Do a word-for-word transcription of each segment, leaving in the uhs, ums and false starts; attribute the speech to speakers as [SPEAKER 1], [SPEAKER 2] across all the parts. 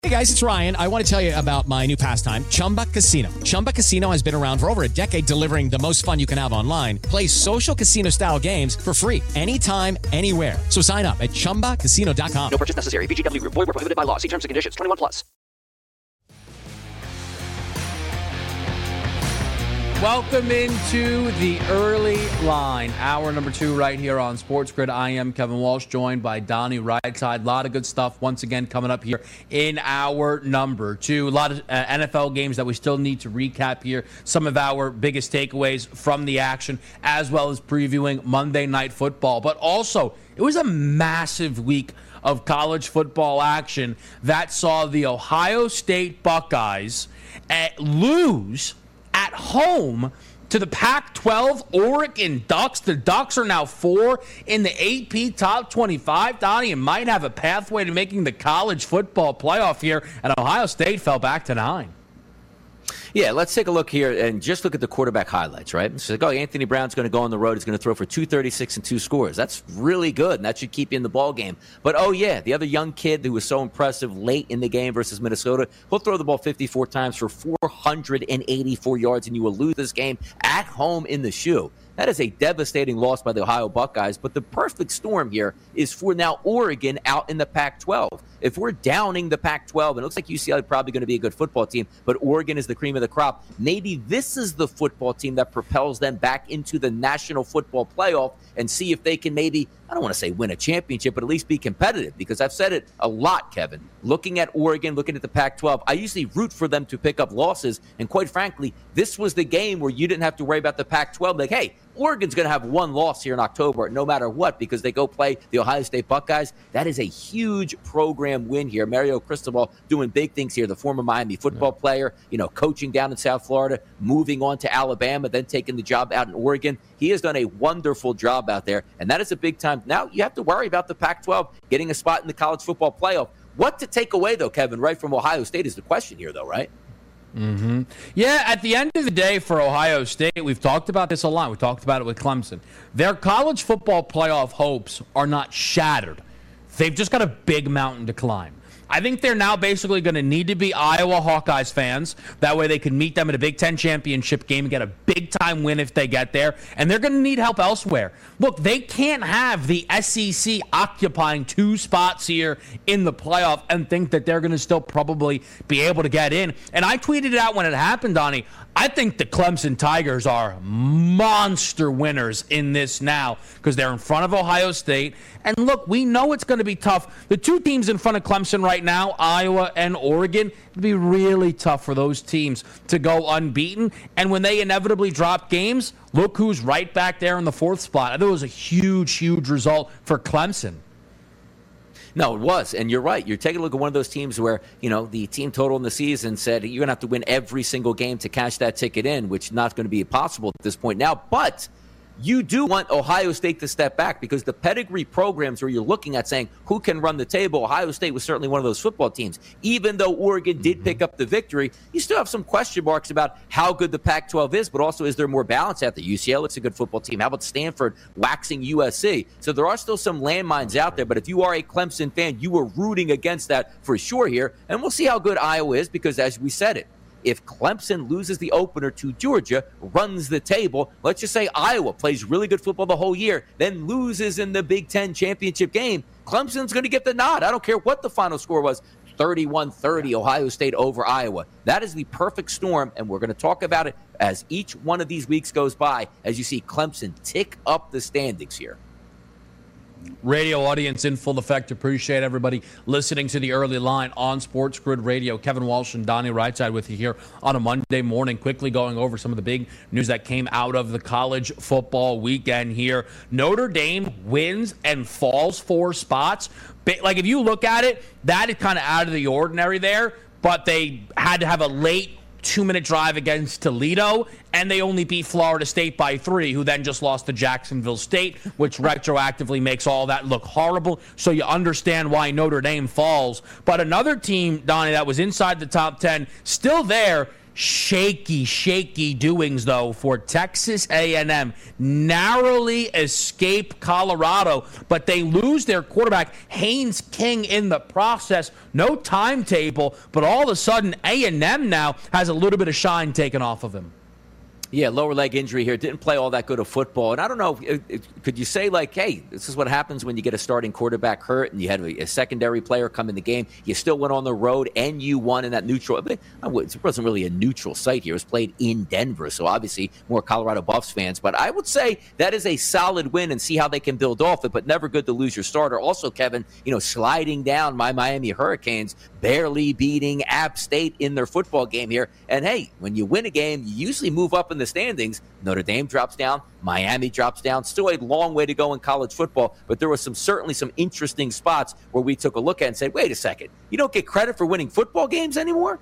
[SPEAKER 1] Hey guys, it's Ryan. I want to tell you about my new pastime, Chumba Casino. Chumba Casino has been around for over a decade, delivering the most fun you can have online. Play social casino style games for free anytime, anywhere. So sign up at chumba casino dot com.
[SPEAKER 2] No purchase necessary. V G W Group. Void where prohibited by law. See terms and conditions. twenty-one plus.
[SPEAKER 3] Welcome into the early line. Hour number two right here on Sports Grid. I am Kevin Walsh, joined by Donnie Rightside. A lot of good stuff once again coming up here in hour number two. A lot of uh, N F L games that we still need to recap here. Some of our biggest takeaways from the action, as well as previewing Monday Night Football. But also, it was a massive week of college football action that saw the Ohio State Buckeyes uh, lose at home to the Pac twelve Oregon Ducks. The Ducks are now four in the A P Top twenty-five, Donnie, and might have a pathway to making the college football playoff here. And Ohio State fell back to nine.
[SPEAKER 4] Yeah, let's take a look here and just look at the quarterback highlights, right? It's like, oh, Anthony Brown's going to go on the road. He's going to throw for two thirty-six and two scores. That's really good, and that should keep you in the ball game. But, oh, yeah, the other young kid who was so impressive late in the game versus Minnesota, he'll throw the ball fifty-four times for four hundred eighty-four yards, and you will lose this game at home in the shoe. That is a devastating loss by the Ohio Buckeyes, but the perfect storm here is for now Oregon out in the Pac twelve. If we're downing the Pac twelve, and it looks like U C L A is probably going to be a good football team, but Oregon is the cream of the crop, maybe this is the football team that propels them back into the National Football Playoff and see if they can maybe, I don't want to say win a championship, but at least be competitive, because I've said it a lot, Kevin. Looking at Oregon, looking at the Pac twelve, I usually root for them to pick up losses, and quite frankly, this was the game where you didn't have to worry about the Pac twelve. Like, hey, Oregon's going to have one loss here in October, no matter what, because they go play the Ohio State Buckeyes. That is a huge program win here. Mario Cristobal doing big things here, the former Miami football player, you know, coaching down in South Florida, moving on to Alabama, then taking the job out in Oregon. He has done a wonderful job out there, and that is a big time. Now you have to worry about the Pac twelve getting a spot in the college football playoff. What to take away, though, Kevin, right from Ohio State is the question here, though, right?
[SPEAKER 3] Mm-hmm. Yeah, at the end of the day for Ohio State, we've talked about this a lot. We talked about it with Clemson. Their college football playoff hopes are not shattered. They've just got a big mountain to climb. I think they're now basically going to need to be Iowa Hawkeyes fans. That way they can meet them at a Big Ten championship game and get a big-time win if they get there. And they're going to need help elsewhere. Look, they can't have the S E C occupying two spots here in the playoff and think that they're going to still probably be able to get in. And I tweeted it out when it happened, Donnie. I think the Clemson Tigers are monster winners in this now because they're in front of Ohio State. And look, we know it's going to be tough. The two teams in front of Clemson right now, Iowa and Oregon, it'll be really tough for those teams to go unbeaten. And when they inevitably drop games, look who's right back there in the fourth spot. I thought it was a huge, huge result for Clemson.
[SPEAKER 4] No, it was. And you're right. You're taking a look at one of those teams where, you know, the team total in the season said you're going to have to win every single game to cash that ticket in, which is not going to be possible at this point now. But you do want Ohio State to step back because the pedigree programs where you're looking at saying who can run the table, Ohio State was certainly one of those football teams. Even though Oregon did pick up the victory, you still have some question marks about how good the Pac twelve is, but also is there more balance out there? U C L A, it's a good football team. How about Stanford waxing U S C? So there are still some landmines out there, but if you are a Clemson fan, you are rooting against that for sure here. And we'll see how good Iowa is because, as we said it, if Clemson loses the opener to Georgia, runs the table, let's just say Iowa plays really good football the whole year, then loses in the Big Ten championship game, Clemson's going to get the nod. I don't care what the final score was, thirty-one thirty, Ohio State over Iowa. That is the perfect storm, and we're going to talk about it as each one of these weeks goes by, as you see Clemson tick up the standings here.
[SPEAKER 3] Radio audience in full effect. Appreciate everybody listening to the early line on Sports Grid Radio. Kevin Walsh and Donnie Rightside with you here on a Monday morning. Quickly going over some of the big news that came out of the college football weekend here. Notre Dame wins and falls four spots. Like, if you look at it, that is kind of out of the ordinary there, but they had to have a late two-minute drive against Toledo, and they only beat Florida State by three, who then just lost to Jacksonville State, which retroactively makes all that look horrible. So you understand why Notre Dame falls. But another team, Donnie, that was inside the top ten, still there, Shaky, shaky doings, though, for Texas A and M. Narrowly escape Colorado, but they lose their quarterback, Haynes King, in the process. No timetable, but all of a sudden, A and M now has a little bit of shine taken off of him.
[SPEAKER 4] Yeah, lower leg injury here. Didn't play all that good of football. And I don't know, it, it, could you say, like, hey, this is what happens when you get a starting quarterback hurt and you had a, a secondary player come in the game. You still went on the road and you won in that neutral. It wasn't really a neutral site here. It was played in Denver, so obviously more Colorado Buffs fans. But I would say that is a solid win and see how they can build off it, but never good to lose your starter. Also, Kevin, you know, sliding down my Miami Hurricanes, barely beating App State in their football game here. And, hey, when you win a game, you usually move up in the standings. Notre Dame drops down, Miami drops down. Still a long way to go in college football, but there was some certainly some interesting spots where we took a look at and said, wait a second, you don't get credit for winning football games anymore?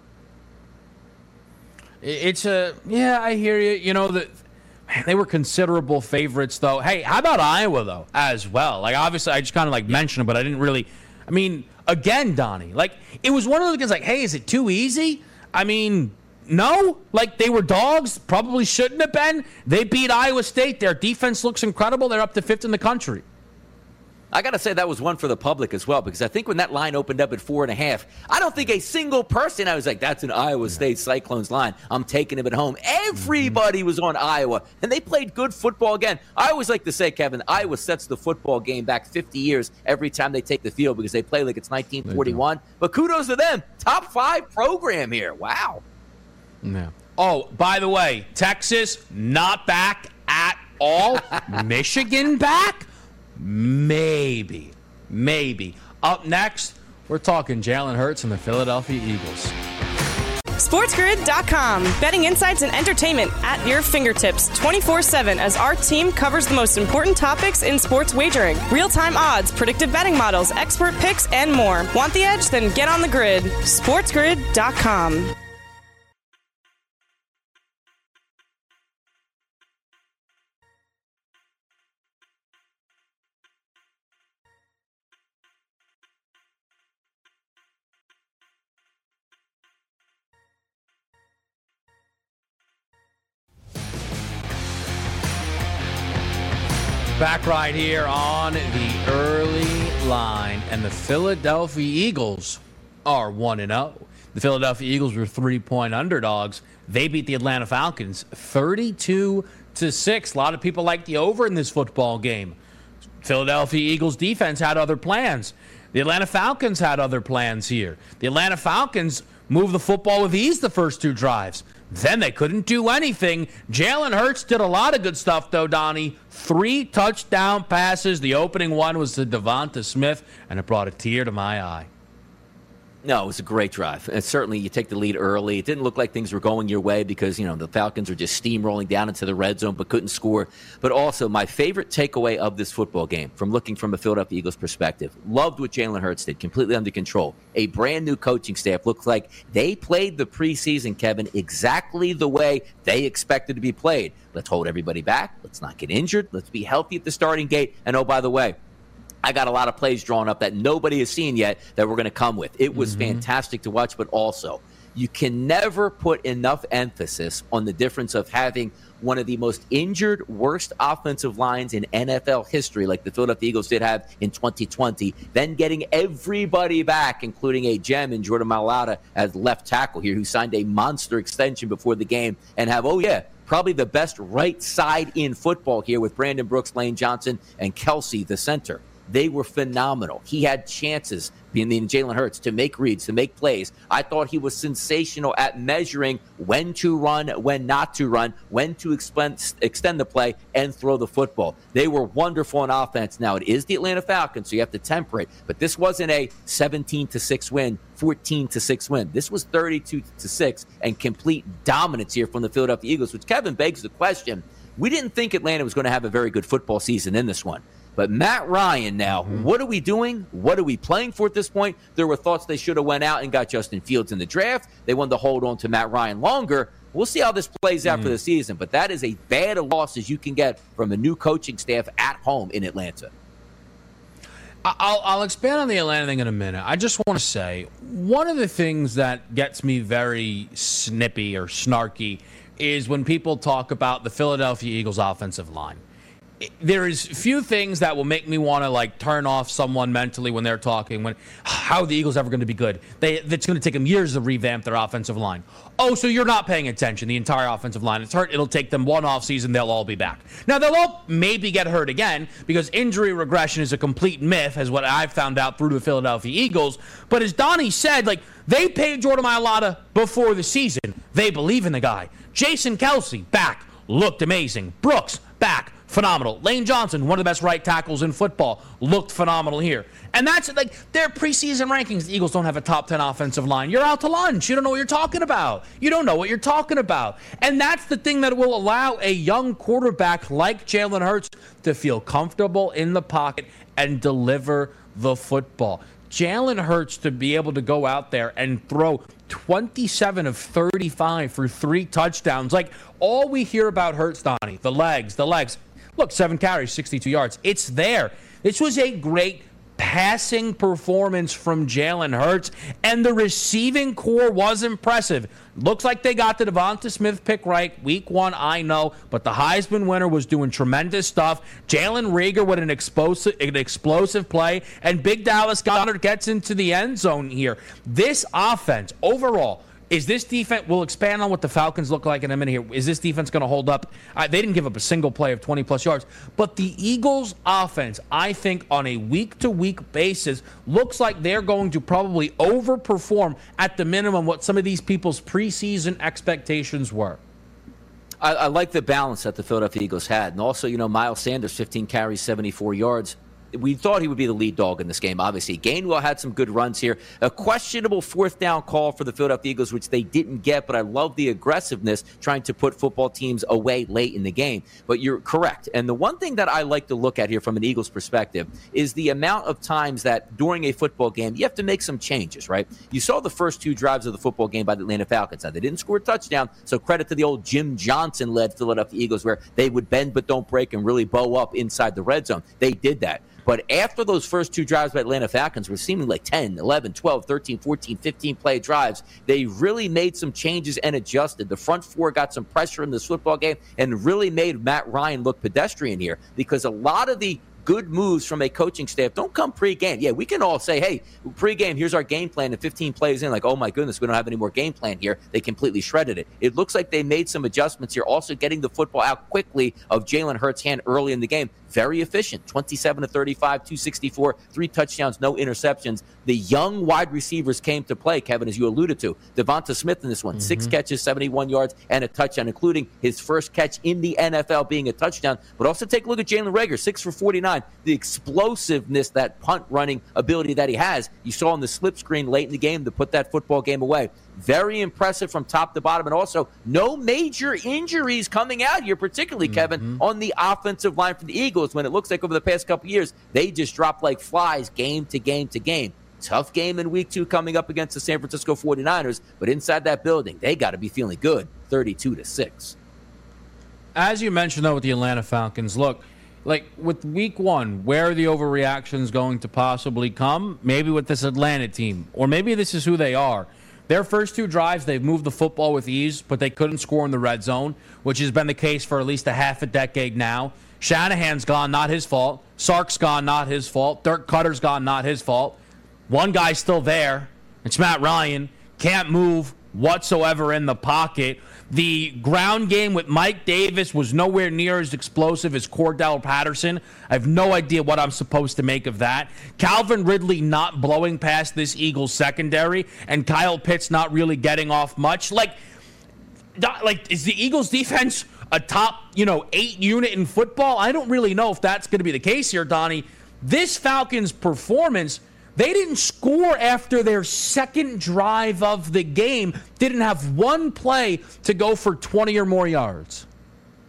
[SPEAKER 3] It's a, yeah, I hear you. You know, the, they were considerable favorites, though. Hey, how about Iowa, though, as well? Like, obviously, I just kind of, like, mentioned it, but I didn't really, I mean, again, Donnie, like, it was one of those things like, hey, is it too easy? I mean, no, like they were dogs, probably shouldn't have been. They beat Iowa State. Their defense looks incredible. They're up to fifth in the country.
[SPEAKER 4] I got to say that was one for the public as well, because I think when that line opened up at four and a half, I don't think a single person, I was like, that's an Iowa State Cyclones line. I'm taking them at home. Everybody was on Iowa, and they played good football again. I always like to say, Kevin, Iowa sets the football game back fifty years every time they take the field because they play like it's nineteen forty-one. But kudos to them. Top five program here. Wow.
[SPEAKER 3] Yeah. Oh, by the way, Texas not back at all. Michigan back? Maybe. Maybe. Up next, we're talking Jalen Hurts and the Philadelphia Eagles.
[SPEAKER 5] SportsGrid dot com. Betting insights and entertainment at your fingertips twenty-four seven as our team covers the most important topics in sports wagering. Real-time odds, predictive betting models, expert picks, and more. Want the edge? Then get on the grid. SportsGrid dot com.
[SPEAKER 3] Back right here on the early line, and the Philadelphia Eagles are one and oh. The Philadelphia Eagles were three-point underdogs. They beat the Atlanta Falcons thirty-two to six. A lot of people like the over in this football game. Philadelphia Eagles defense had other plans. The Atlanta Falcons had other plans here. The Atlanta Falcons moved the football with ease the first two drives. Then they couldn't do anything. Jalen Hurts did a lot of good stuff, though, Donnie. Three touchdown passes. The opening one was to Devonta Smith, and it brought a tear to my eye.
[SPEAKER 4] No, it was a great drive. And certainly you take the lead early. It didn't look like things were going your way because, you know, the Falcons were just steamrolling down into the red zone but couldn't score. But also, my favorite takeaway of this football game, from looking from a Philadelphia Eagles perspective, loved what Jalen Hurts did, completely under control. A brand new coaching staff. Looked like they played the preseason, Kevin, exactly the way they expected to be played. Let's hold everybody back. Let's not get injured. Let's be healthy at the starting gate. And oh, by the way, I got a lot of plays drawn up that nobody has seen yet that we're going to come with. It was mm-hmm. fantastic to watch, but also you can never put enough emphasis on the difference of having one of the most injured, worst offensive lines in N F L history, like the Philadelphia Eagles did have in twenty twenty, then getting everybody back, including a gem in Jordan Mailata as left tackle here, who signed a monster extension before the game, and have, oh yeah, probably the best right side in football here with Brandon Brooks, Lane Johnson, and Kelsey, the center. They were phenomenal. He had chances, being the Jalen Hurts, to make reads, to make plays. I thought he was sensational at measuring when to run, when not to run, when to extend, extend the play, and throw the football. They were wonderful on offense. Now, it is the Atlanta Falcons, so you have to temper it. But this wasn't a seventeen to six win, fourteen to six win. This was thirty-two to six and complete dominance here from the Philadelphia Eagles, which, Kevin, begs the question. We didn't think Atlanta was going to have a very good football season in this one. But Matt Ryan now, mm-hmm. what are we doing? What are we playing for at this point? There were thoughts they should have went out and got Justin Fields in the draft. They wanted to hold on to Matt Ryan longer. We'll see how this plays out mm-hmm. for the season. But that is as bad a loss as you can get from a new coaching staff at home in Atlanta.
[SPEAKER 3] I'll, I'll expand on the Atlanta thing in a minute. I just want to say, one of the things that gets me very snippy or snarky is when people talk about the Philadelphia Eagles offensive line. There is few things that will make me want to like turn off someone mentally when they're talking. When how are the Eagles ever going to be good? They it's going to take them years to revamp their offensive line. Oh, so you're not paying attention. The entire offensive line is hurt. It'll take them one off season. They'll all be back. Now they'll all maybe get hurt again because injury regression is a complete myth, as what I've found out through the Philadelphia Eagles. But as Donnie said, like they paid Jordan Mailata before the season. They believe in the guy. Jason Kelce back, looked amazing. Brooks back. Phenomenal. Lane Johnson, one of the best right tackles in football, looked phenomenal here. And that's like their preseason rankings. The Eagles don't have a top ten offensive line. You're out to lunch. You don't know what you're talking about. You don't know what you're talking about. And that's the thing that will allow a young quarterback like Jalen Hurts to feel comfortable in the pocket and deliver the football. Jalen Hurts to be able to go out there and throw twenty-seven of thirty-five for three touchdowns. Like all we hear about Hurts, Donnie, the legs, the legs. Look, seven carries, sixty-two yards. It's there. This was a great passing performance from Jalen Hurts, and the receiving core was impressive. Looks like they got the Devonta Smith pick right week one, I know, but the Heisman winner was doing tremendous stuff. Jalen Reagor with an explosive, an explosive play, and Big Dallas Goedert gets into the end zone here. This offense, overall, is this defense, we'll expand on what the Falcons look like in a minute here. Is this defense going to hold up? Uh, they didn't give up a single play of twenty-plus yards. But the Eagles' offense, I think, on a week-to-week basis, looks like they're going to probably overperform at the minimum what some of these people's preseason expectations were.
[SPEAKER 4] I, I like the balance that the Philadelphia Eagles had. And also, you know, Miles Sanders, fifteen carries, seventy-four yards. We thought he would be the lead dog in this game, obviously. Gainwell had some good runs here. A questionable fourth down call for the Philadelphia Eagles, which they didn't get, but I love the aggressiveness trying to put football teams away late in the game. But you're correct. And the one thing that I like to look at here from an Eagles perspective is the amount of times that during a football game, you have to make some changes, right? You saw the first two drives of the football game by the Atlanta Falcons. Now, they didn't score a touchdown, so credit to the old Jim Johnson-led Philadelphia Eagles where they would bend but don't break and really bow up inside the red zone. They did that. But after those first two drives by Atlanta Falcons were seeming like ten, eleven, twelve, thirteen, fourteen, fifteen play drives, they really made some changes and adjusted. The front four got some pressure in this football game and really made Matt Ryan look pedestrian here because a lot of the good moves from a coaching staff don't come pre-game. Yeah, we can all say, hey, pre-game, here's our game plan, and fifteen plays in, like, oh my goodness, we don't have any more game plan here. They completely shredded it. It looks like they made some adjustments here, also getting the football out quickly of Jalen Hurts' hand early in the game. Very efficient, twenty-seven to thirty-five, two sixty-four, three touchdowns, no interceptions. The young wide receivers came to play, Kevin, as you alluded to. Devonta Smith in this one, mm-hmm. six catches, seventy-one yards, and a touchdown, including his first catch in the N F L being a touchdown. But also take a look at Jalen Reagor, six for forty-nine. The explosiveness, that punt running ability that he has, you saw on the slip screen late in the game to put that football game away. Very impressive from top to bottom, and also no major injuries coming out here, particularly, mm-hmm. Kevin, on the offensive line for the Eagles, when it looks like over the past couple years, they just dropped like flies game to game to game. Tough game in week two coming up against the San Francisco forty-niners, but inside that building, they got to be feeling good, thirty-two to six.
[SPEAKER 3] As you mentioned, though, with the Atlanta Falcons, look, like with week one, where are the overreactions going to possibly come? Maybe with this Atlanta team, or maybe this is who they are. Their first two drives, they've moved the football with ease, but they couldn't score in the red zone, which has been the case for at least a half a decade now. Shanahan's gone, not his fault. Sark's gone, not his fault. Dirk Cutter's gone, not his fault. One guy's still there. It's Matt Ryan. Can't move whatsoever in the pocket. The ground game with Mike Davis was nowhere near as explosive as Cordell Patterson. I have no idea what I'm supposed to make of that. Calvin Ridley not blowing past this Eagles secondary, and Kyle Pitts not really getting off much. Like, like is the Eagles defense a top, you know, eight unit in football? I don't really know if that's going to be the case here, Donnie. This Falcons performance, they didn't score after their second drive of the game. Didn't have one play to go for twenty or more yards.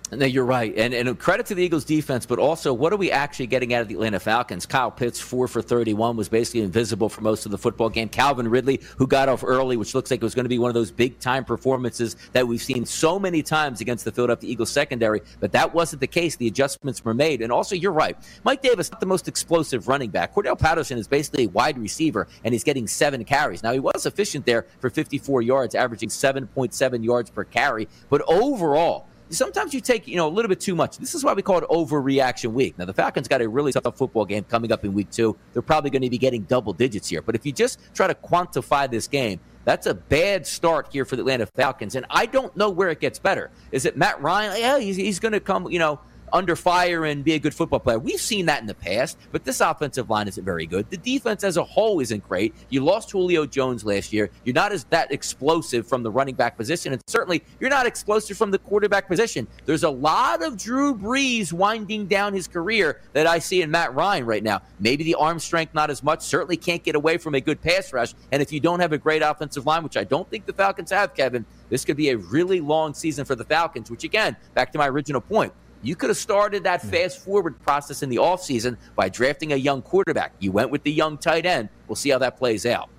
[SPEAKER 4] No, you're right. And, and credit to the Eagles defense, but also what are we actually getting out of the Atlanta Falcons? Kyle Pitts, four for thirty-one, was basically invisible for most of the football game. Calvin Ridley, who got off early, which looks like it was going to be one of those big-time performances that we've seen so many times against the Philadelphia Eagles secondary, but that wasn't the case. The adjustments were made. And also, you're right. Mike Davis, not the most explosive running back. Cordell Patterson is basically a wide receiver, and he's getting seven carries. Now, he was efficient there for fifty-four yards, averaging seven point seven yards per carry, but overall, sometimes you take, you know, a little bit too much. This is why we call it overreaction week. Now, the Falcons got a really tough football game coming up in week two. They're probably going to be getting double digits here. But if you just try to quantify this game, that's a bad start here for the Atlanta Falcons. And I don't know where it gets better. Is it Matt Ryan? Yeah, he's, he's going to come, you know, under fire and be a good football player. We've seen that in the past, but this offensive line isn't very good. The defense as a whole isn't great. You lost Julio Jones last year. You're not as that explosive from the running back position, and certainly you're not explosive from the quarterback position. There's a lot of Drew Brees winding down his career that I see in Matt Ryan right now. Maybe the arm strength not as much. Certainly can't get away from a good pass rush, and if you don't have a great offensive line, which I don't think the Falcons have, Kevin, this could be a really long season for the Falcons, which again, back to my original point, you could have started that fast-forward process in the offseason by drafting a young quarterback. You went with the young tight end. We'll see how that plays out.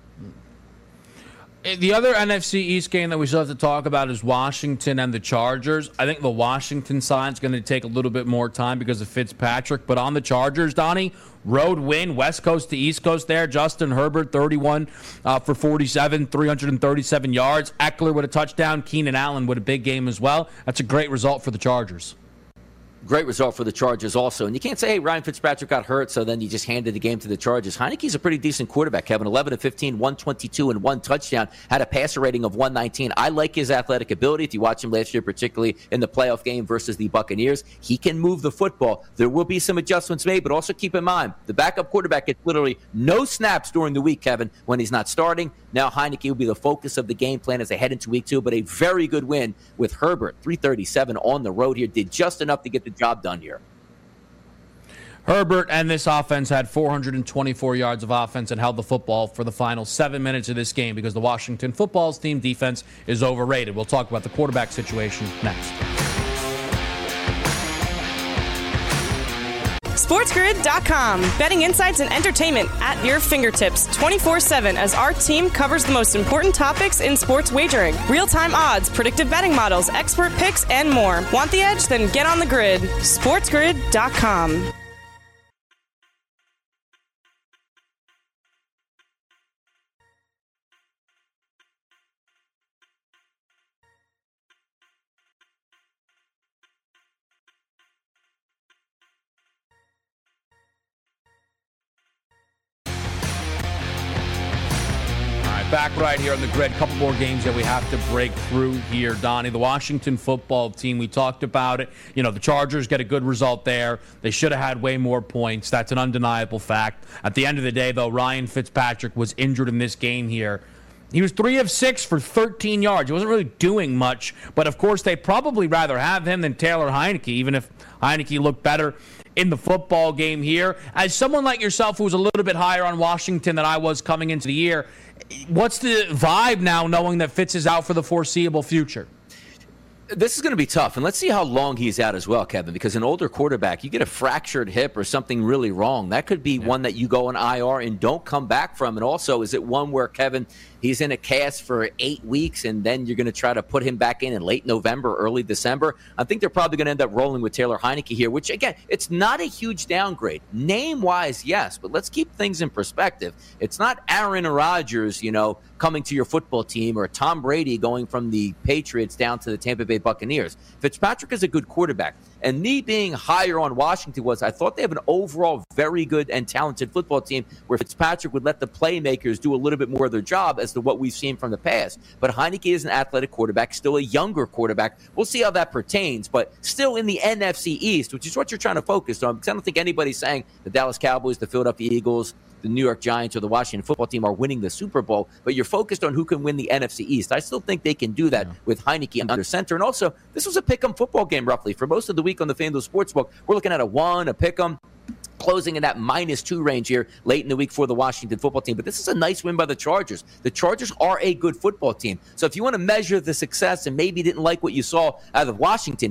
[SPEAKER 3] The other N F C East game that we still have to talk about is Washington and the Chargers. I think the Washington side is going to take a little bit more time because of Fitzpatrick. But on the Chargers, Donnie, road win, West Coast to East Coast there. Justin Herbert, thirty-one uh, for forty-seven, three hundred thirty-seven yards. Eckler with a touchdown. Keenan Allen with a big game as well. That's a great result for the Chargers.
[SPEAKER 4] Great result for the Chargers also. And you can't say, hey, Ryan Fitzpatrick got hurt, so then you just handed the game to the Chargers. Heineke's a pretty decent quarterback, Kevin. eleven of fifteen, one twenty-two, and one touchdown. Had a passer rating of one nineteen. I like his athletic ability. If you watch him last year, particularly in the playoff game versus the Buccaneers, he can move the football. There will be some adjustments made, but also keep in mind, the backup quarterback gets literally no snaps during the week, Kevin, when he's not starting. Now Heineke will be the focus of the game plan as they head into week two, but a very good win with Herbert. three thirty-seven on the road here. Did just enough to get the job done here.
[SPEAKER 3] Herbert and this offense had four hundred twenty-four yards of offense and held the football for the final seven minutes of this game because the Washington football team defense is overrated. We'll talk about the quarterback situation next.
[SPEAKER 5] SportsGrid dot com. Betting insights and entertainment at your fingertips twenty-four seven as our team covers the most important topics in sports wagering. Real-time odds, predictive betting models, expert picks, and more. Want the edge? Then get on the grid. SportsGrid dot com.
[SPEAKER 3] Back right here on the grid. A couple more games that we have to break through here, Donnie. The Washington football team, we talked about it. You know, the Chargers get a good result there. They should have had way more points. That's an undeniable fact. At the end of the day, though, Ryan Fitzpatrick was injured in this game here. He was three of six for thirteen yards. He wasn't really doing much, but of course they'd probably rather have him than Taylor Heineke, even if Heineke looked better in the football game here. As someone like yourself who was a little bit higher on Washington than I was coming into the year, what's the vibe now knowing that Fitz is out for the foreseeable future?
[SPEAKER 4] This is going to be tough, and let's see how long he's out as well, Kevin, because an older quarterback, you get a fractured hip or something really wrong. That could be yeah. one that you go on I R and don't come back from. And also, is it one where, Kevin, he's in a cast for eight weeks, and then you're going to try to put him back in in late November, early December? I think they're probably going to end up rolling with Taylor Heineke here, which, again, it's not a huge downgrade. Name-wise, yes, but let's keep things in perspective. It's not Aaron Rodgers, you know, coming to your football team, or Tom Brady going from the Patriots down to the Tampa Bay Buccaneers. Fitzpatrick is a good quarterback. And me being higher on Washington was I thought they have an overall very good and talented football team where Fitzpatrick would let the playmakers do a little bit more of their job as to what we've seen from the past. But Heineke is an athletic quarterback, still a younger quarterback. We'll see how that pertains, but still in the N F C East, which is what you're trying to focus on, because I don't think anybody's saying the Dallas Cowboys, the Philadelphia Eagles, the New York Giants, or the Washington football team are winning the Super Bowl, but you're focused on who can win the N F C East. I still think they can do that yeah. with Heineke under center. And also, this was a pick-em football game roughly. For most of the week on the FanDuel Sportsbook, we're looking at a one, a pick-em, closing in that minus two range here late in the week for the Washington football team. But this is a nice win by the Chargers. The Chargers are a good football team. So if you want to measure the success and maybe didn't like what you saw out of Washington here,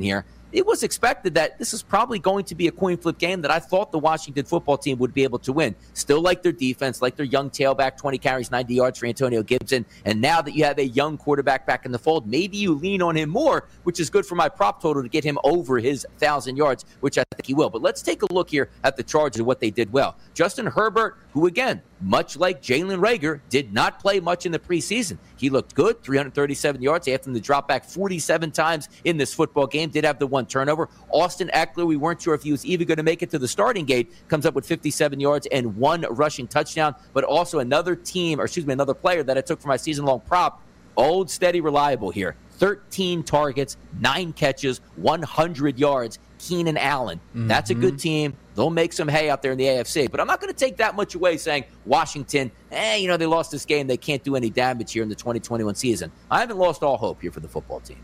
[SPEAKER 4] it was expected that this is probably going to be a coin flip game that I thought the Washington football team would be able to win. Still like their defense, like their young tailback, twenty carries, ninety yards for Antonio Gibson. And now that you have a young quarterback back in the fold, maybe you lean on him more, which is good for my prop total to get him over his one thousand yards, which I think he will. But let's take a look here at the Chargers and what they did well. Justin Herbert, who again, much like Jalen Reagor, did not play much in the preseason. He looked good, three hundred thirty-seven yards. They asked him to drop back forty-seven times in this football game. Did have the one turnover. Austin Eckler, we weren't sure if he was even going to make it to the starting gate, comes up with fifty-seven yards and one rushing touchdown. But also another team, or excuse me, another player that I took for my season-long prop, old, steady, reliable here. thirteen targets, nine catches, one hundred yards. Keenan Allen. Mm-hmm. That's a good team. They'll make some hay out there in the A F C. But I'm not going to take that much away saying Washington, eh, you know, they lost this game. They can't do any damage here in the twenty twenty-one season. I haven't lost all hope here for the football team.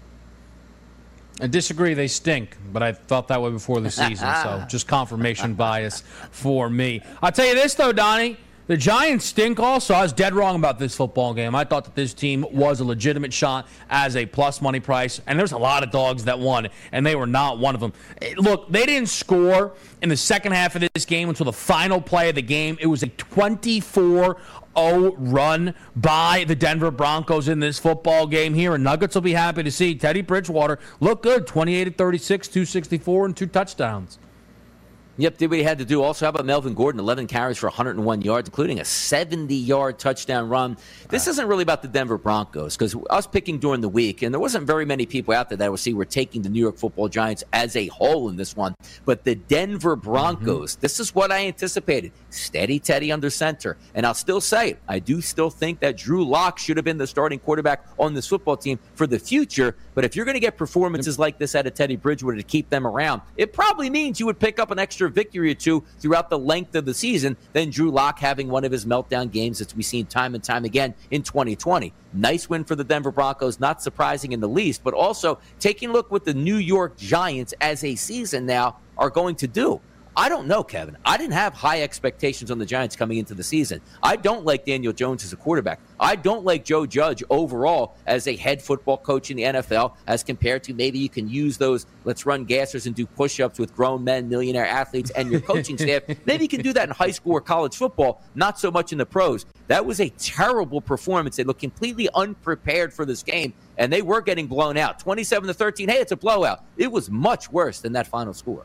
[SPEAKER 3] I disagree. They stink, but I thought that way before the season. So just confirmation bias for me. I'll tell you this, though, Donnie. The Giants stink also. I was dead wrong about this football game. I thought that this team was a legitimate shot as a plus money price, and there's a lot of dogs that won, and they were not one of them. Look, they didn't score in the second half of this game until the final play of the game. It was a twenty-four oh run by the Denver Broncos in this football game here, and Nuggets will be happy to see Teddy Bridgewater look good, twenty-eight of thirty-six, two sixty-four, and two touchdowns.
[SPEAKER 4] Yep, did what he had to do. Also, how about Melvin Gordon, eleven carries for one hundred one yards, including a seventy-yard touchdown run. This isn't really about the Denver Broncos, because us picking during the week, and there wasn't very many people out there that would see we're taking the New York Football Giants as a whole in this one. But the Denver Broncos, mm-hmm. this is what I anticipated. Steady Teddy under center. And I'll still say, I do still think that Drew Lock should have been the starting quarterback on this football team for the future. But if you're going to get performances like this out of Teddy Bridgewater to keep them around, it probably means you would pick up an extra victory or two throughout the length of the season than Drew Lock having one of his meltdown games that we've seen time and time again in twenty twenty. Nice win for the Denver Broncos, not surprising in the least, but also taking a look what the New York Giants as a season now are going to do. I don't know, Kevin. I didn't have high expectations on the Giants coming into the season. I don't like Daniel Jones as a quarterback. I don't like Joe Judge overall as a head football coach in the N F L as compared to maybe you can use those let's run gassers and do push-ups with grown men, millionaire athletes, and your coaching staff. Maybe you can do that in high school or college football, not so much in the pros. That was a terrible performance. They looked completely unprepared for this game, and they were getting blown out. twenty-seven to thirteen, hey, it's a blowout. It was much worse than that final score.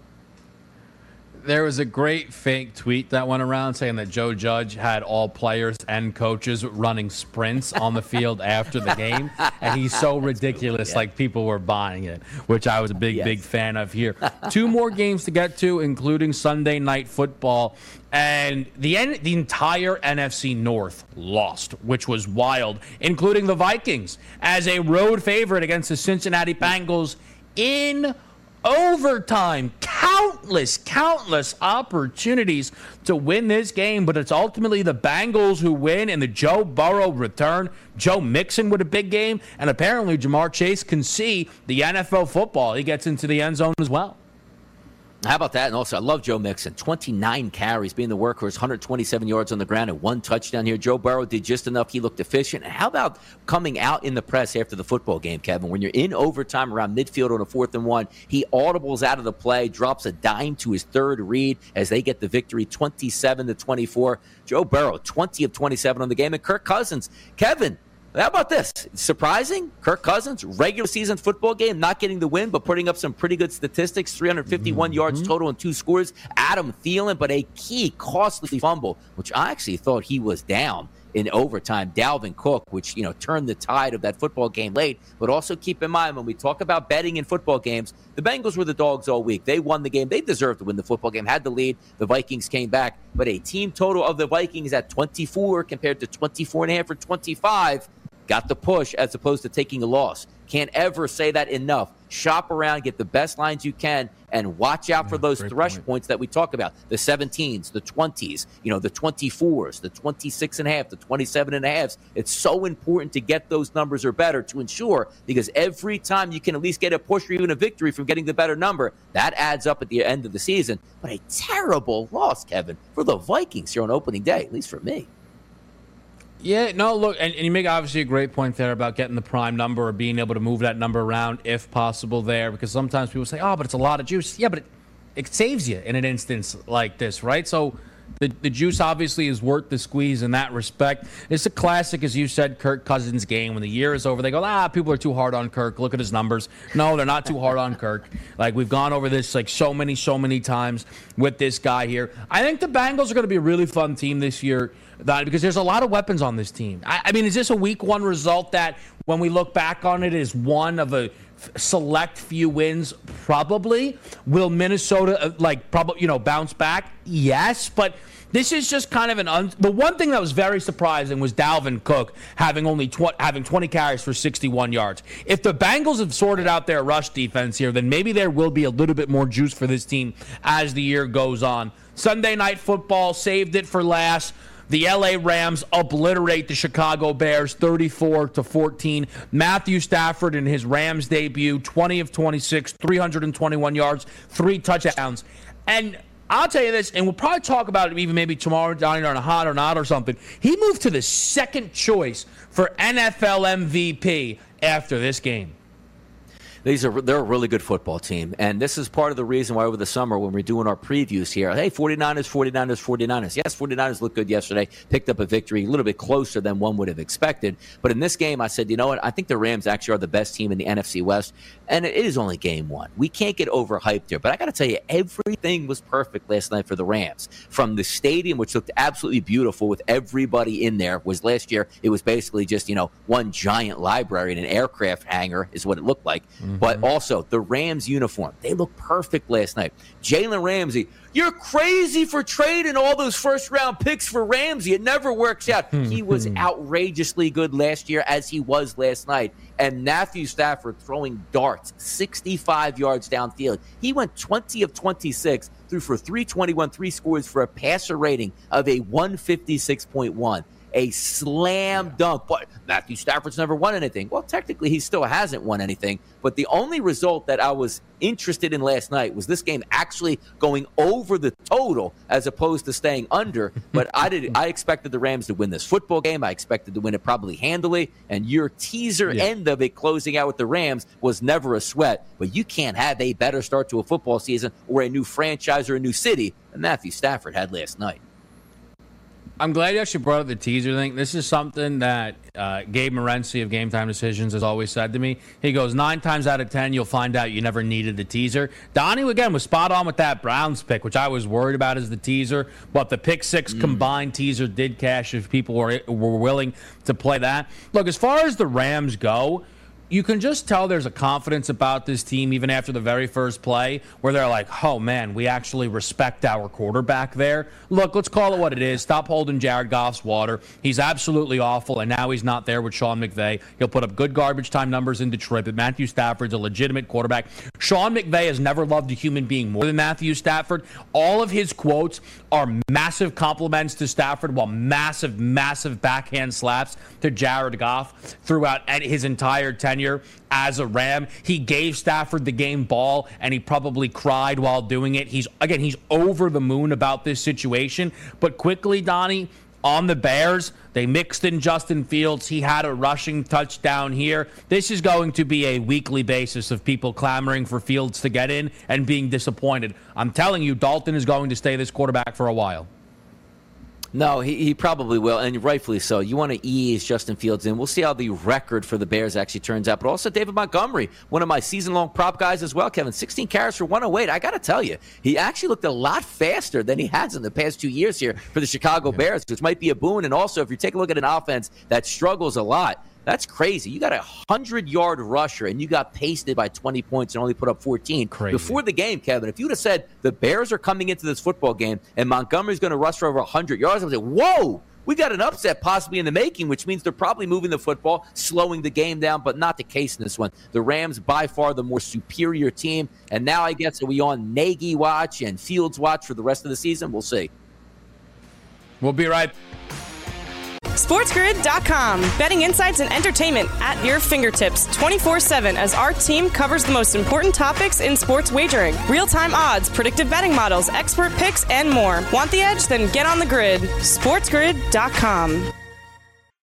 [SPEAKER 3] There was a great fake tweet that went around saying that Joe Judge had all players and coaches running sprints on the field after the game, and he's so ridiculous, yeah. like people were buying it, which I was a big, yes. big fan of here. Two more games to get to, including Sunday Night Football, and the the entire N F C North lost, which was wild, including the Vikings as a road favorite against the Cincinnati Bengals in overtime. Countless, countless opportunities to win this game, but it's ultimately the Bengals who win and the Joe Burrow return. Joe Mixon with a big game, and apparently Jamar Chase can see the N F L football. He gets into the end zone as well.
[SPEAKER 4] How about that? And also, I love Joe Mixon. twenty-nine carries, being the workhorse, one hundred twenty-seven yards on the ground, and one touchdown here. Joe Burrow did just enough. He looked efficient. And how about coming out in the press after the football game, Kevin? When you're in overtime around midfield on a fourth and one, he audibles out of the play, drops a dime to his third read as they get the victory, twenty-seven to twenty-four. Joe Burrow, twenty of twenty-seven on the game. And Kirk Cousins, Kevin, how about this? Surprising? Kirk Cousins, regular season football game, not getting the win, but putting up some pretty good statistics, three hundred fifty-one mm-hmm. yards total and two scores. Adam Thielen, but a key costly fumble, which I actually thought he was down in overtime. Dalvin Cook, which, you know, turned the tide of that football game late. But also keep in mind, when we talk about betting in football games, the Bengals were the dogs all week. They won the game. They deserved to win the football game, had the lead. The Vikings came back. But a team total of the Vikings at twenty-four compared to twenty-four and a half or twenty-five. Got the push as opposed to taking a loss. Can't ever say that enough. Shop around, get the best lines you can, and watch out for yeah, those thresh point. points that we talk about. The seventeens, the twenties, you know, the twenty-fours, the twenty-six and a half, the twenty-seven and a halves. It's so important to get those numbers or better to ensure, because every time you can at least get a push or even a victory from getting the better number, that adds up at the end of the season. But a terrible loss, Kevin, for the Vikings here on opening day, at least for me.
[SPEAKER 3] Yeah, no, look, and, and you make obviously a great point there about getting the prime number or being able to move that number around if possible there, because sometimes people say, oh, but it's a lot of juice. Yeah, but it, it saves you in an instance like this, right? So the, the juice obviously is worth the squeeze in that respect. It's a classic, as you said, Kirk Cousins game. When the year is over, they go, ah, people are too hard on Kirk. Look at his numbers. No, they're not too hard on Kirk. Like, we've gone over this like so many, so many times with this guy here. I think the Bengals are going to be a really fun team this year, because there's a lot of weapons on this team. I, I mean, is this a week one result that, when we look back on it, is one of a f- select few wins? Probably. Will Minnesota, uh, like, probably, you know, bounce back? Yes, but this is just kind of an un- the one thing that was very surprising was Dalvin Cook having only tw- having twenty carries for sixty-one yards. If the Bengals have sorted out their rush defense here, then maybe there will be a little bit more juice for this team as the year goes on. Sunday Night Football saved it for last. The L A Rams obliterate the Chicago Bears thirty-four to fourteen. Matthew Stafford in his Rams debut, twenty of twenty-six, three hundred twenty-one yards, three touchdowns. And I'll tell you this, and we'll probably talk about it even maybe tomorrow, down on a hot or not or something. He moved to the second choice for N F L M V P after this game.
[SPEAKER 4] These are they're a really good football team, and this is part of the reason why over the summer when we're doing our previews here, hey, 49ers, 49ers, 49ers. Yes, 49ers looked good yesterday, picked up a victory a little bit closer than one would have expected. But in this game, I said, you know what, I think the Rams actually are the best team in the N F C West, and it is only game one. We can't get overhyped here, but I got to tell you, everything was perfect last night for the Rams. From the stadium, which looked absolutely beautiful with everybody in there, was last year, it was basically just, you know, one giant library and an aircraft hangar is what it looked like. Mm-hmm. But also, the Rams uniform, they looked perfect last night. Jalen Ramsey, you're crazy for trading all those first-round picks for Ramsey. It never works out. He was outrageously good last year, as he was last night. And Matthew Stafford throwing darts, sixty-five yards downfield. He went twenty of twenty-six, threw for three twenty-one, three scores for a passer rating of a one fifty-six point one. A slam dunk. But Matthew Stafford's never won anything. Well, technically, he still hasn't won anything. But the only result that I was interested in last night was this game actually going over the total as opposed to staying under. But I did. I expected the Rams to win this football game. I expected to win it probably handily. And your teaser yeah. end of it closing out with the Rams was never a sweat. But you can't have a better start to a football season or a new franchise or a new city than Matthew Stafford had last night.
[SPEAKER 3] I'm glad you actually brought up the teaser thing. This is something that uh, Gabe Morency of Game Time Decisions has always said to me. He goes, nine times out of ten, you'll find out you never needed the teaser. Donnie, again, was spot on with that Browns pick, which I was worried about as the teaser. But the pick six mm. combined teaser did cash if people were, were willing to play that. Look, as far as the Rams go, you can just tell there's a confidence about this team even after the very first play where they're like, oh, man, we actually respect our quarterback there. Look, let's call it what it is. Stop holding Jared Goff's water. He's absolutely awful, and now he's not there with Sean McVay. He'll put up good garbage time numbers in Detroit, but Matthew Stafford's a legitimate quarterback. Sean McVay has never loved a human being more than Matthew Stafford. All of his quotes are massive compliments to Stafford while massive, massive backhand slaps to Jared Goff throughout his entire tenure as a Ram. He gave Stafford the game ball, and he probably cried while doing it. He's again, he's over the moon about this situation. But quickly, Donnie, on the Bears, they mixed in Justin Fields. He had a rushing touchdown here. This is going to be a weekly basis of people clamoring for Fields to get in and being disappointed. I'm telling you, Dalton is going to stay this quarterback for a while.
[SPEAKER 4] No, he, he probably will, and rightfully so. You want to ease Justin Fields in. We'll see how the record for the Bears actually turns out. But also David Montgomery, one of my season-long prop guys as well, Kevin. sixteen carries for one oh eight. I got to tell you, he actually looked a lot faster than he has in the past two years here for the Chicago Bears, which might be a boon. And also, if you take a look at an offense that struggles a lot, that's crazy. You got a hundred-yard rusher, and you got pasted by twenty points and only put up fourteen.
[SPEAKER 3] Crazy.
[SPEAKER 4] Before the game, Kevin, if you would have said the Bears are coming into this football game and Montgomery's going to rush for over one hundred yards, I would say, whoa, we got an upset possibly in the making, which means they're probably moving the football, slowing the game down, but not the case in this one. The Rams, by far the more superior team, and now I guess are we on Nagy watch and Fields watch for the rest of the season? We'll see.
[SPEAKER 3] We'll be right back.
[SPEAKER 5] SportsGrid dot com. Betting insights and entertainment at your fingertips twenty-four seven as our team covers the most important topics in sports wagering. Real-time odds, predictive betting models, expert picks, and more. Want the edge? Then get on the grid. SportsGrid dot com.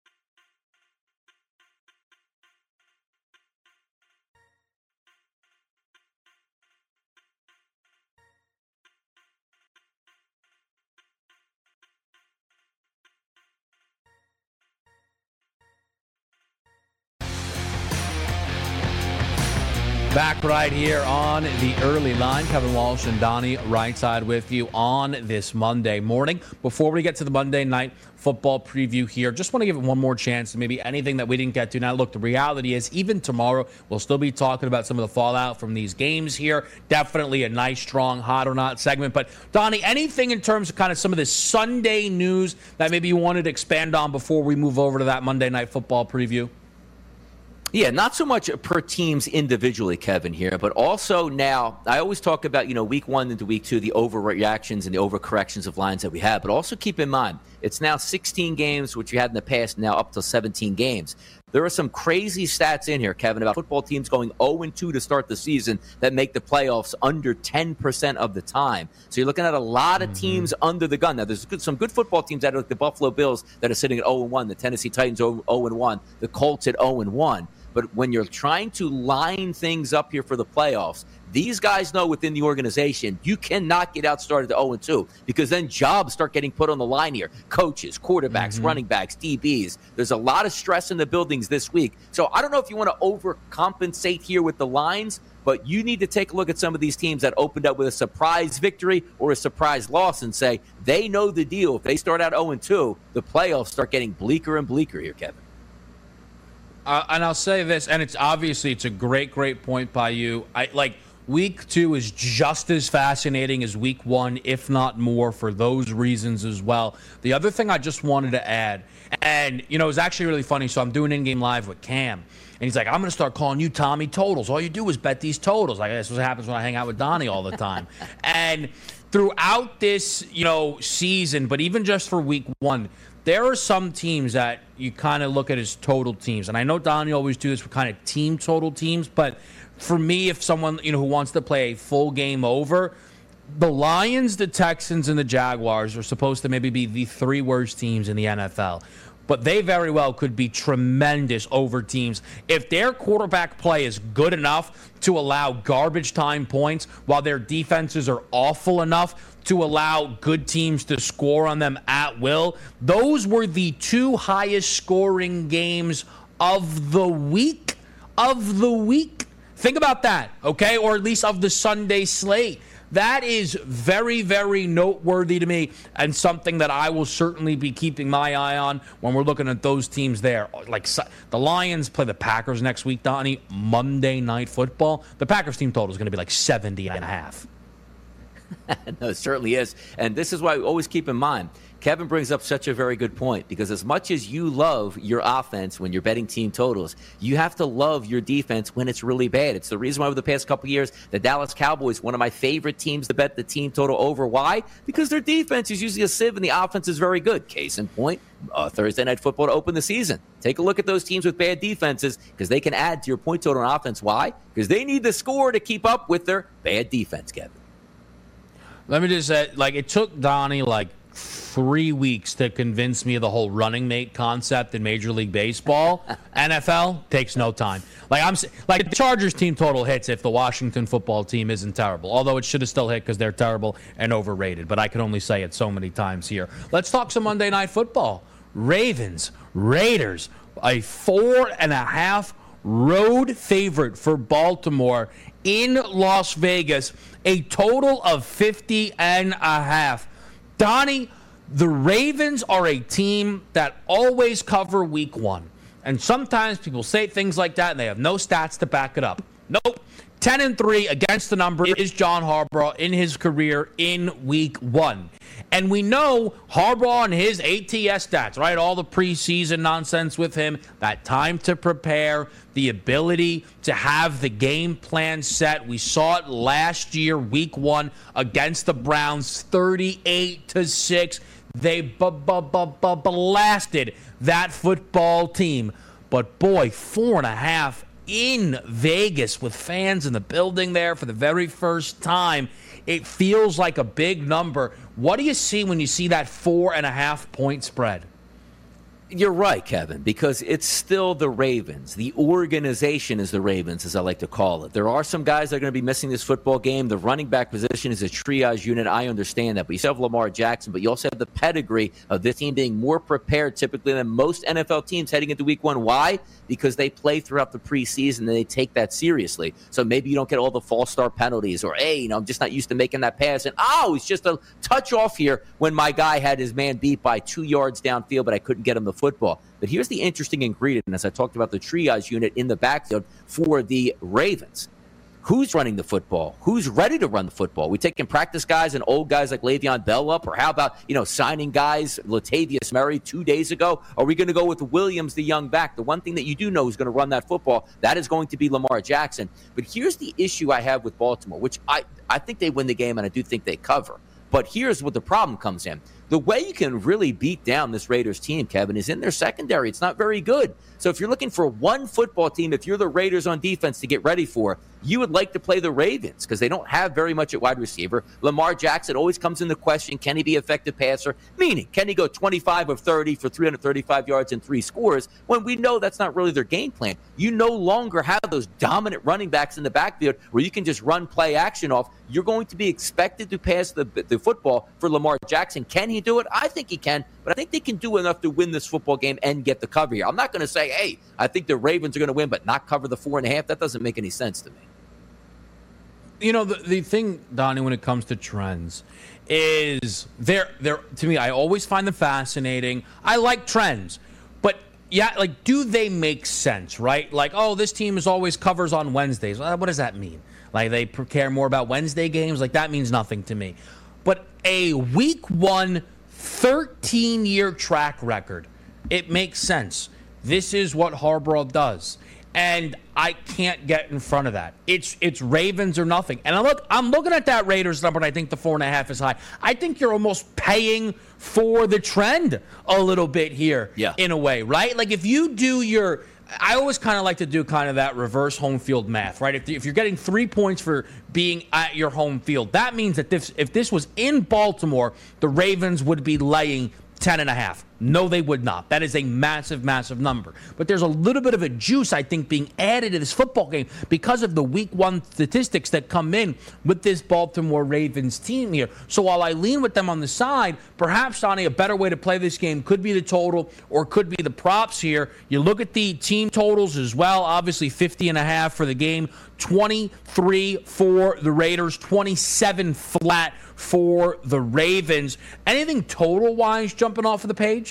[SPEAKER 3] Back right here on the early line. Kevin Walsh and Donnie Rightside with you on this Monday morning. Before we get to the Monday night football preview here, just want to give it one more chance to maybe anything that we didn't get to. Now, look, the reality is even tomorrow we'll still be talking about some of the fallout from these games here. Definitely a nice, strong, hot or not segment. But, Donnie, anything in terms of kind of some of this Sunday news that maybe you wanted to expand on before we move over to that Monday night football preview?
[SPEAKER 4] Yeah, not so much per teams individually, Kevin, here, but also now, I always talk about, you know, week one into week two, the overreactions and the overcorrections of lines that we have. But also keep in mind, it's now sixteen games, which you had in the past, now up to seventeen games. There are some crazy stats in here, Kevin, about football teams going oh and two to start the season that make the playoffs under ten percent of the time. So you're looking at a lot of teams mm-hmm. under the gun. Now, there's good, some good football teams out like the Buffalo Bills that are sitting at oh and one, the Tennessee Titans oh and one, the Colts at oh and one. But when you're trying to line things up here for the playoffs, these guys know within the organization you cannot get outstarted to oh and two because then jobs start getting put on the line here. Coaches, quarterbacks, mm-hmm. running backs, D Bs. There's a lot of stress in the buildings this week. So I don't know if you want to overcompensate here with the lines, but you need to take a look at some of these teams that opened up with a surprise victory or a surprise loss and say they know the deal. If they start out oh and two, the playoffs start getting bleaker and bleaker here, Kevin.
[SPEAKER 3] Uh, and I'll say this, and it's obviously it's a great, great point by you. I like week two is just as fascinating as week one, if not more, for those reasons as well. The other thing I just wanted to add, and you know, it was actually really funny. So I'm doing in-game live with Cam, and he's like, "I'm going to start calling you Tommy Totals. All you do is bet these totals." Like that's what happens when I hang out with Donnie all the time. And throughout this, you know, season, but even just for week one, there are some teams that you kind of look at as total teams. And I know Donnie always do this for kind of team total teams. But for me, if someone, you know, who wants to play a full game over, the Lions, the Texans, and the Jaguars are supposed to maybe be the three worst teams in the N F L. But they very well could be tremendous over teams. If their quarterback play is good enough to allow garbage time points while their defenses are awful enough to allow good teams to score on them at will, those were the two highest scoring games of the week. Of the week. Think about that, okay? Or at least of the Sunday slate. That is very, very noteworthy to me and something that I will certainly be keeping my eye on when we're looking at those teams there. Like the Lions play the Packers next week, Donnie, Monday Night Football. The Packers team total is going to be like seventy and a half.
[SPEAKER 4] No, it certainly is. And this is why we always keep in mind, Kevin brings up such a very good point because as much as you love your offense when you're betting team totals, you have to love your defense when it's really bad. It's the reason why over the past couple of years, the Dallas Cowboys, one of my favorite teams to bet the team total over. Why? Because their defense is usually a sieve and the offense is very good. Case in point, uh, Thursday Night Football to open the season. Take a look at those teams with bad defenses because they can add to your point total on offense. Why? Because they need the score to keep up with their bad defense, Kevin.
[SPEAKER 3] Let me just say, like, it took Donnie, like, three weeks to convince me of the whole running mate concept in Major League Baseball. N F L takes no time. Like, I'm like the Chargers team total hits if the Washington football team isn't terrible, although it should have still hit because they're terrible and overrated. But I can only say it so many times here. Let's talk some Monday Night Football. Ravens, Raiders, a four and a half road favorite for Baltimore in Las Vegas, a total of fifty and a half. Donnie, the Ravens are a team that always cover week one. And sometimes people say things like that and they have no stats to back it up. Nope. ten and three against the number is John Harbaugh in his career in week one. And we know Harbaugh and his A T S stats, right? All the preseason nonsense with him, that time to prepare, the ability to have the game plan set. We saw it last year, week one, against the Browns, thirty-eight to six. They b- b- b- b- blasted that football team. But boy, four and a half in Vegas with fans in the building there for the very first time. It feels like a big number. What do you see when you see that four and a half point spread?
[SPEAKER 4] You're right, Kevin, because it's still the Ravens. The organization is the Ravens, as I like to call it. There are some guys that are going to be missing this football game. The running back position is a triage unit. I understand that. But you still have Lamar Jackson, but you also have the pedigree of this team being more prepared typically than most N F L teams heading into week one. Why? Because they play throughout the preseason and they take that seriously. So maybe you don't get all the false start penalties or, hey, you know, I'm just not used to making that pass. And, oh, it's just a touch off here when my guy had his man beat by two yards downfield, but I couldn't get him the football. But here's the interesting ingredient, as I talked about the triage unit in the backfield for the Ravens. Who's running the football? Who's ready to run the football? We taking practice guys and old guys like Le'Veon Bell up? Or how about, you know, signing guys, Latavius Murray two days ago? Are we going to go with Williams, the young back? The one thing that you do know is going to run that football, that is going to be Lamar Jackson. But here's the issue I have with Baltimore, which I, I think they win the game and I do think they cover. But here's what the problem comes in. The way you can really beat down this Raiders team, Kevin, is in their secondary. It's not very good. So if you're looking for one football team, if you're the Raiders on defense to get ready for, you would like to play the Ravens because they don't have very much at wide receiver. Lamar Jackson always comes into question. Can he be an effective passer? Meaning, can he go twenty-five of thirty for three hundred thirty-five yards and three scores when we know that's not really their game plan? You no longer have those dominant running backs in the backfield where you can just run play action off. You're going to be expected to pass the, the football for Lamar Jackson. Can he do it? I think he can, but I think they can do enough to win this football game and get the cover here. I'm not going to say, hey, I think the Ravens are going to win, but not cover the four and a half. That doesn't make any sense to me.
[SPEAKER 3] You know, the, the thing, Donnie, when it comes to trends is they're, they're, to me, I always find them fascinating. I like trends, but yeah, like, do they make sense, right? Like, oh, this team is always covers on Wednesdays. Well, what does that mean? Like, they care more about Wednesday games? Like, that means nothing to me. But a week one, thirteen-year track record, it makes sense. This is what Harbaugh does. And I can't get in front of that. It's it's Ravens or nothing. And I look, I'm looking at that Raiders number, and I think the four and a half is high. I think you're almost paying for the trend a little bit here,
[SPEAKER 4] yeah.
[SPEAKER 3] in a way, right? Like if you do your, I always kind of like to do kind of that reverse home field math, right? If, the, if you're getting three points for being at your home field, that means that this, if this was in Baltimore, the Ravens would be laying ten and a half. No, they would not. That is a massive, massive number. But there's a little bit of a juice, I think, being added to this football game because of the week one statistics that come in with this Baltimore Ravens team here. So while I lean with them on the side, perhaps, Donnie, a better way to play this game could be the total or could be the props here. You look at the team totals as well. Obviously, fifty and a half for the game, twenty-three for the Raiders, twenty-seven flat for the Ravens. Anything total-wise jumping off of the page?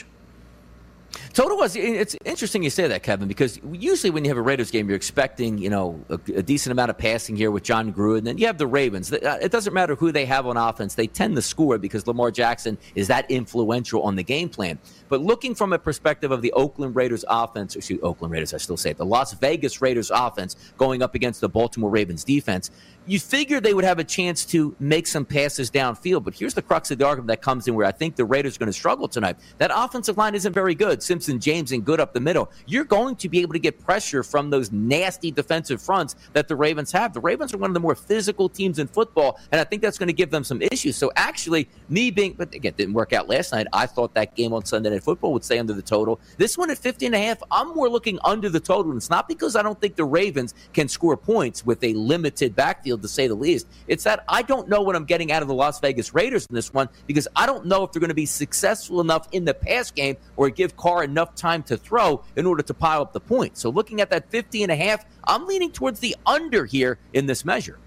[SPEAKER 4] Total was, it's interesting you say that, Kevin, because usually when you have a Raiders game, you're expecting, you know, a, a decent amount of passing here with John Gruden. And then you have the Ravens. It doesn't matter who they have on offense. They tend to score because Lamar Jackson is that influential on the game plan. But looking from a perspective of the Oakland Raiders offense, excuse me, Oakland Raiders, I still say it, the Las Vegas Raiders offense going up against the Baltimore Ravens defense, you figure they would have a chance to make some passes downfield. But here's the crux of the argument that comes in where I think the Raiders are going to struggle tonight. That offensive line isn't very good. Simpson, James, and Good up the middle. You're going to be able to get pressure from those nasty defensive fronts that the Ravens have. The Ravens are one of the more physical teams in football, and I think that's going to give them some issues. So actually, me being, but again, it didn't work out last night. I thought that game on Sunday Night Football would stay under the total. This one at fifty and a half, I'm more looking under the total. And it's not because I don't think the Ravens can score points with a limited backfield, to say the least. It's that I don't know what I'm getting out of the Las Vegas Raiders in this one because I don't know if they're going to be successful enough in the pass game or give Carr enough time to throw in order to pile up the points. So looking at that fifty and a half, I'm leaning towards the under here in this measure.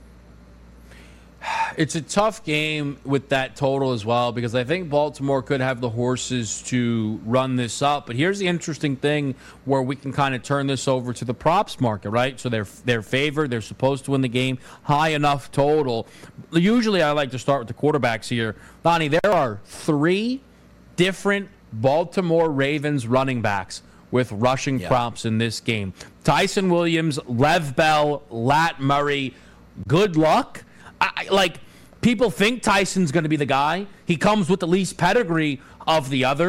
[SPEAKER 3] It's a tough game with that total as well because I think Baltimore could have the horses to run this up. But here's the interesting thing where we can kind of turn this over to the props market, right? So they're they're favored. They're supposed to win the game. High enough total. Usually I like to start with the quarterbacks here. Donnie, there are three different Baltimore Ravens running backs with rushing
[SPEAKER 4] yeah.
[SPEAKER 3] props in this game. Tyson Williams, Lev Bell, Lat Murray. Good luck. I, like, people think Tyson's going to be the guy. He comes with the least pedigree of the others.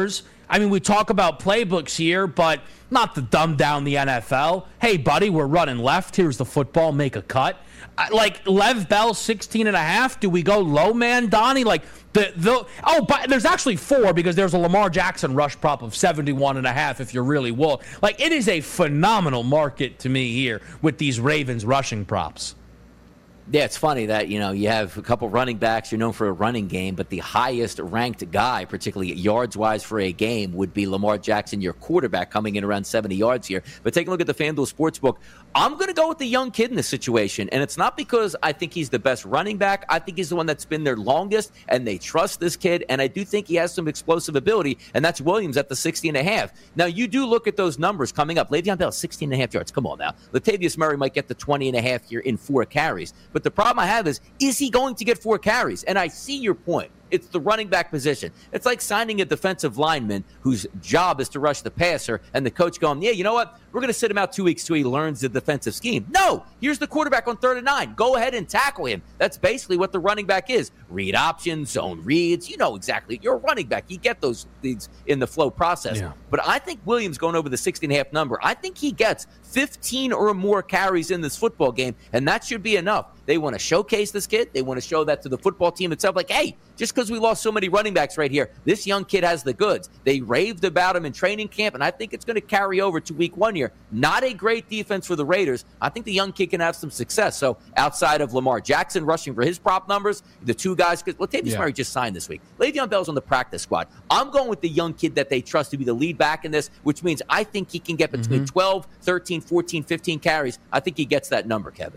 [SPEAKER 3] I mean, we talk about playbooks here, but not to dumb down the N F L. Hey, buddy, we're running left. Here's the football. Make a cut. Like Lev Bell, sixteen and a half. Do we go low man, Donnie? Like the the oh, but there's actually four because there's a Lamar Jackson rush prop of seventy-one and a half. If you're really wool, like it is a phenomenal market to me here with these Ravens rushing props.
[SPEAKER 4] Yeah, it's funny that, you know, you have a couple running backs, you're known for a running game, but the highest ranked guy, particularly yards-wise for a game, would be Lamar Jackson, your quarterback, coming in around seventy yards here. But take a look at the FanDuel Sportsbook. I'm going to go with the young kid in this situation, and it's not because I think he's the best running back. I think he's the one that's been there longest, and they trust this kid, and I do think he has some explosive ability, and that's Williams at the sixty and a half. Now, you do look at those numbers coming up. Le'Veon Bell, sixteen and a half yards. Come on now. Latavius Murray might get the twenty and a half here in four carries. But the problem I have is, is he going to get four carries? And I see your point. It's the running back position. It's like signing a defensive lineman whose job is to rush the passer, and the coach going, yeah, you know what? We're going to sit him out two weeks till he learns the defensive scheme. No, here's the quarterback on third and nine. Go ahead and tackle him. That's basically what the running back is. Read options, zone reads. You know exactly. You're a running back. You get those things in the flow process. Yeah. But I think Williams going over the sixty and a half number, I think he gets fifteen or more carries in this football game, and that should be enough. They want to showcase this kid. They want to show that to the football team itself. Like, hey, just because we lost so many running backs right here, this young kid has the goods. They raved about him in training camp, and I think it's going to carry over to week one here. Not a great defense for the Raiders. I think the young kid can have some success. So outside of Lamar Jackson rushing for his prop numbers, the two guys, because Latavius yeah. Murray just signed this week. Le'Veon Bell's on the practice squad. I'm going with the young kid that they trust to be the lead back in this, which means I think he can get between mm-hmm. twelve, thirteen, fourteen, fifteen carries. I think he gets that number, Kevin.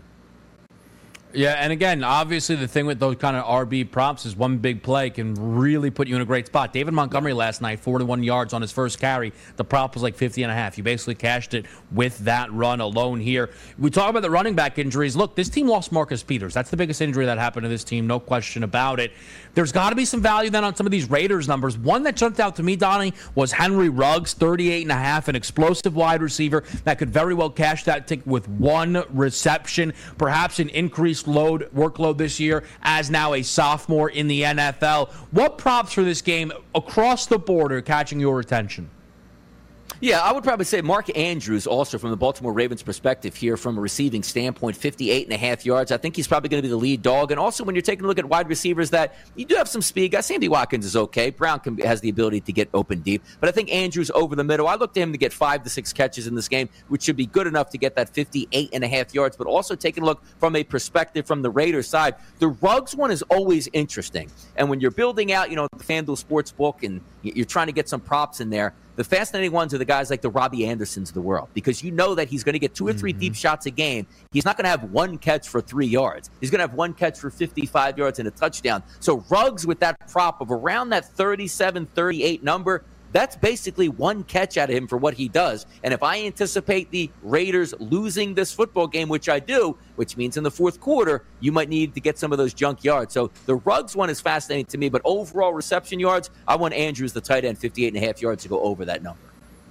[SPEAKER 3] Yeah, and again, obviously the thing with those kind of R B props is one big play can really put you in a great spot. David Montgomery last night, forty-one yards on his first carry. The prop was like fifty and a half. You basically cashed it with that run alone here. We talk about the running back injuries. Look, this team lost Marcus Peters. That's the biggest injury that happened to this team, no question about it. There's got to be some value then on some of these Raiders numbers. One that jumped out to me, Donnie, was Henry Ruggs, thirty-eight and a half, an explosive wide receiver that could very well cash that ticket with one reception, perhaps an increased load workload this year as now a sophomore in the N F L. What props for this game across the board are catching your attention?
[SPEAKER 4] Yeah, I would probably say Mark Andrews also from the Baltimore Ravens perspective here from a receiving standpoint, fifty-eight and a half yards. I think he's probably going to be the lead dog. And also when you're taking a look at wide receivers that you do have some speed. Guys, Sammy Watkins is okay. Brown can, has the ability to get open deep. But I think Andrews over the middle. I look to him to get five to six catches in this game, which should be good enough to get that fifty-eight and a half yards. But also taking a look from a perspective from the Raiders side, the Ruggs one is always interesting. And when you're building out, you know, the FanDuel Sportsbook and you're trying to get some props in there, the fascinating ones are the guys like the Robbie Andersons of the world, because you know that he's going to get two or three mm-hmm. deep shots a game. He's not going to have one catch for three yards. He's going to have one catch for fifty-five yards and a touchdown. So Ruggs with that prop of around that thirty-seven, thirty-eight number, that's basically one catch out of him for what he does. And if I anticipate the Raiders losing this football game, which I do, which means in the fourth quarter, you might need to get some of those junk yards. So the Ruggs one is fascinating to me, but overall reception yards, I want Andrews, the tight end, fifty-eight and a half yards to go over that number.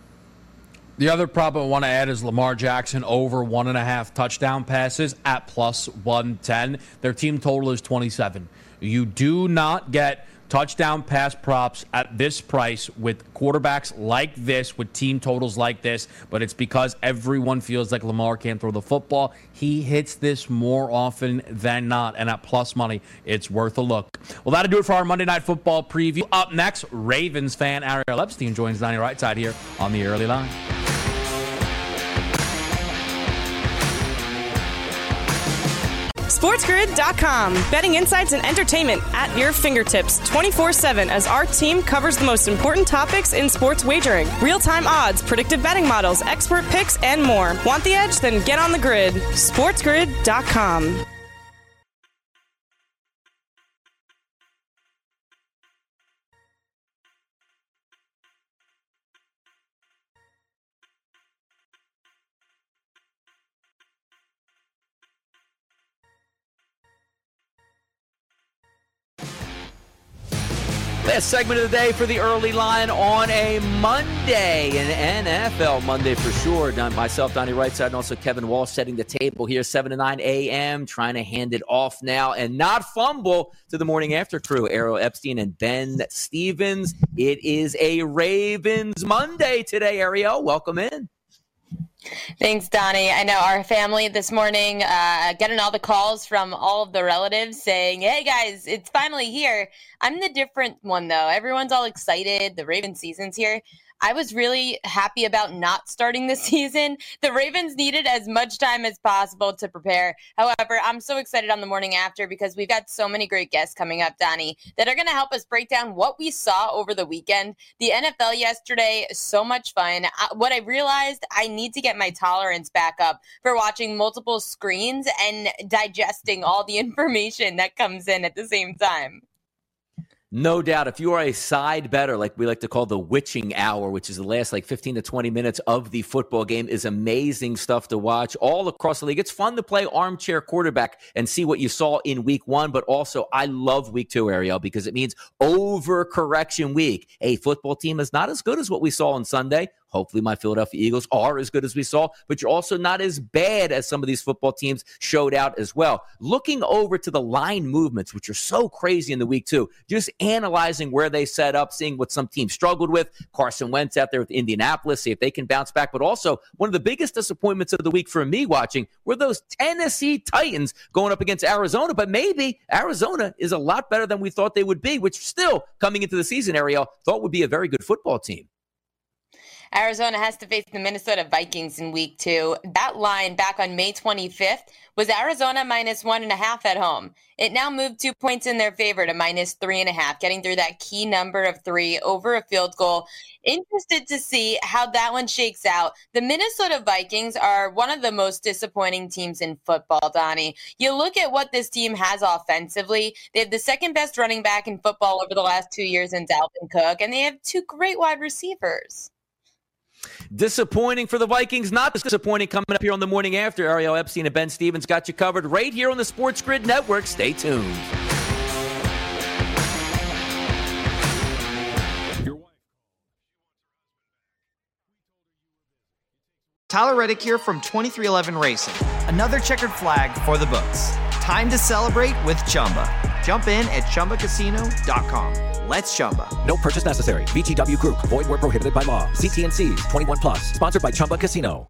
[SPEAKER 3] The other prop I want to add is Lamar Jackson over one and a half touchdown passes at plus one ten. Their team total is twenty-seven. You do not get touchdown pass props at this price with quarterbacks like this, with team totals like this, but it's because everyone feels like Lamar can't throw the football. He hits this more often than not, and at plus money, it's worth a look. Well, that'll do it for our Monday Night Football preview. Up next, Ravens fan Ariel Epstein joins Donnie Right Side here on the Early Line.
[SPEAKER 5] SportsGrid dot com. Betting insights and entertainment at your fingertips twenty-four seven as our team covers the most important topics in sports wagering. Real-time odds, predictive betting models, expert picks, and more. Want the edge? Then get on the grid. SportsGrid dot com.
[SPEAKER 4] Last segment of the day for the early line on a Monday, an N F L Monday for sure. Don, myself, Donnie Rightside, and also Kevin Walsh setting the table here, seven to nine a.m., trying to hand it off now and not fumble to the morning after crew, Ariel Epstein and Ben Stevens. It is a Ravens Monday today, Ariel. Welcome in.
[SPEAKER 6] Thanks, Donnie. I know our family this morning uh, getting all the calls from all of the relatives saying, hey, guys, it's finally here. I'm the different one, though. Everyone's all excited. The Ravens season's here. I was really happy about not starting the season. The Ravens needed as much time as possible to prepare. However, I'm so excited on the morning after because we've got so many great guests coming up, Donnie, that are going to help us break down what we saw over the weekend. The N F L yesterday, so much fun. I, what I realized, I need to get my tolerance back up for watching multiple screens and digesting all the information that comes in at the same time.
[SPEAKER 4] No doubt. If you are a side better, like we like to call the witching hour, which is the last like fifteen to twenty minutes of the football game, is amazing stuff to watch all across the league. It's fun to play armchair quarterback and see what you saw in week one, but also I love week two, Ariel, because it means overcorrection week. A football team is not as good as what we saw on Sunday. Hopefully my Philadelphia Eagles are as good as we saw, but you're also not as bad as some of these football teams showed out as well. Looking over to the line movements, which are so crazy in the week two, just analyzing where they set up, seeing what some teams struggled with. Carson Wentz out there with Indianapolis, see if they can bounce back. But also, one of the biggest disappointments of the week for me watching were those Tennessee Titans going up against Arizona. But maybe Arizona is a lot better than we thought they would be, which still, coming into the season, Ariel, thought would be a very good football team.
[SPEAKER 6] Arizona has to face the Minnesota Vikings in week two. That line back on May twenty-fifth was Arizona minus one and a half at home. It now moved two points in their favor to minus three and a half, getting through that key number of three over a field goal. Interested to see how that one shakes out. The Minnesota Vikings are one of the most disappointing teams in football, Donnie. You look at what this team has offensively. They have the second best running back in football over the last two years in Dalvin Cook, and they have two great wide receivers.
[SPEAKER 4] Disappointing for the Vikings, not disappointing coming up here on the morning after. Ariel Epstein and Ben Stevens got you covered right here on the Sports Grid Network. Stay tuned.
[SPEAKER 7] Tyler Reddick here from twenty-three eleven Racing. Another checkered flag for the books. Time to celebrate with Chumba. Jump in at Chumba Casino dot com. Let's Chumba.
[SPEAKER 2] No purchase necessary. V G W Group. Void where prohibited by law. See T N Cs. twenty-one plus. Sponsored by Chumba Casino.